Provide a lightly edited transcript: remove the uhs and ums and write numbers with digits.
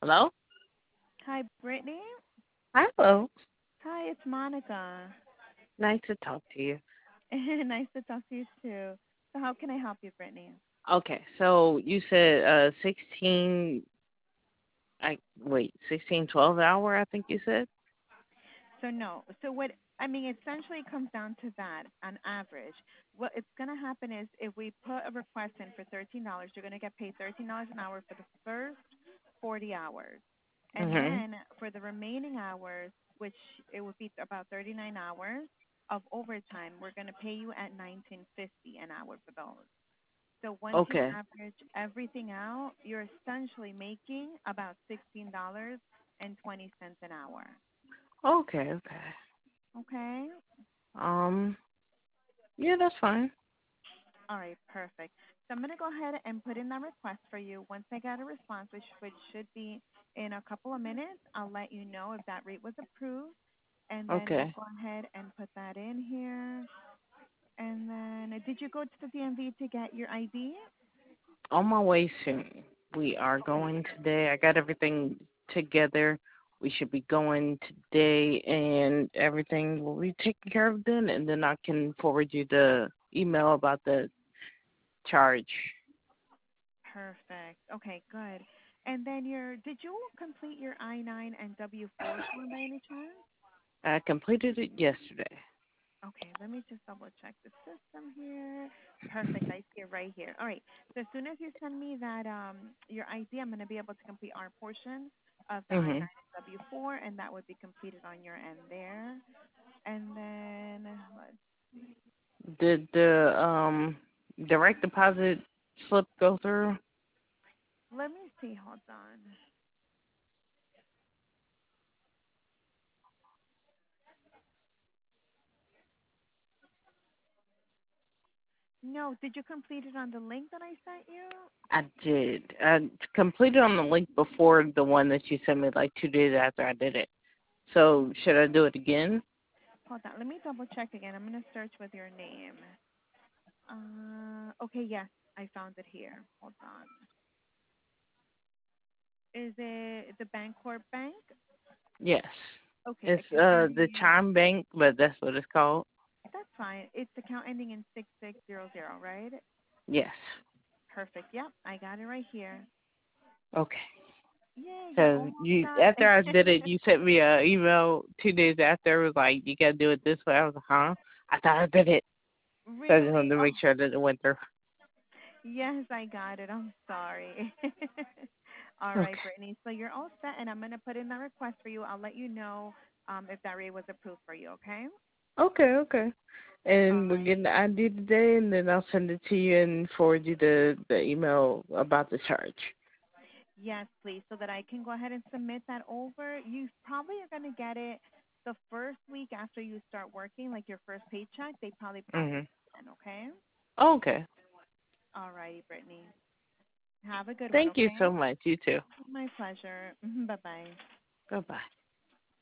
Hello? Hi, Brittany. Hello. Hi, it's Monica. Nice to talk to you. Nice to talk to you too. So, how can I help you, Brittany? Okay, so you said 16, 16, 12 hour, I think you said? So, no. So, what I mean, essentially, it comes down to that on average. What it's going to happen is if we put a request in for $13, you're going to get paid $13 an hour for the first 40 hours. And Mm-hmm. then for the remaining hours, which it would be about 39 hours of overtime, we're going to pay you at 19.50 an hour for those. So once you Okay. average everything out, you're essentially making about $16.20 an hour. Okay, okay. Okay? Um, yeah, that's fine. All right, perfect. So I'm going to go ahead and put in that request for you. Once I get a response, which should be in a couple of minutes, I'll let you know if that rate was approved. And then we'll Okay. go ahead and put that in here. And then, did you go to the DMV to get your ID? On my way soon. We are Okay. going today. I got everything together. We should be going today, and everything will be taken care of then, and then I can forward you the email about the charge. Perfect. Okay, good. And then did you complete your I-9 and W-4 form by any chance? I completed it yesterday. Okay, let me just double check the system here. Perfect. I see it right here. All right. So as soon as you send me that your ID, I'm going to be able to complete our portion of the I-9 Mhm. and W-4, and that would be completed on your end there. And then let's see. Did the direct deposit slip go through? Let me see. Hold on. No, did you complete it on the link that I sent you? I did. I completed on the link before the one that you sent me like 2 days after I did it. So should I do it again? Hold on. Let me double check again. I'm going to search with your name. Okay, yes, I found it here. Hold on. Is it the Bancorp Bank? Yes. Okay, It's account the ending. Chime Bank, but that's what it's called. That's fine. It's account ending in 6600, right? Yes. Perfect. Yep, I got it right here. Okay. Yeah, you're Because almost you done. after I did it, you sent me a email 2 days after. It was like you gotta do it this way. I was like, huh? I thought I did it. So I just Really? wanted to Oh, make sure that it went through. yes, I got it. I'm sorry. All right, Okay. Brittany. So you're all set, and I'm going to put in that request for you. I'll let you know if that rate was approved for you, okay? Okay, okay. All And we're right. getting the ID today, and then I'll send it to you and forward you the email about the charge. Yes, please, so that I can go ahead and submit that over. You probably are going to get it the first week after you start working, like your first paycheck. They probably process Mhm. it then, okay? Okay. All righty, Brittany. Have a good one, Thank you okay? so much. You too. My pleasure. Bye-bye. Bye bye.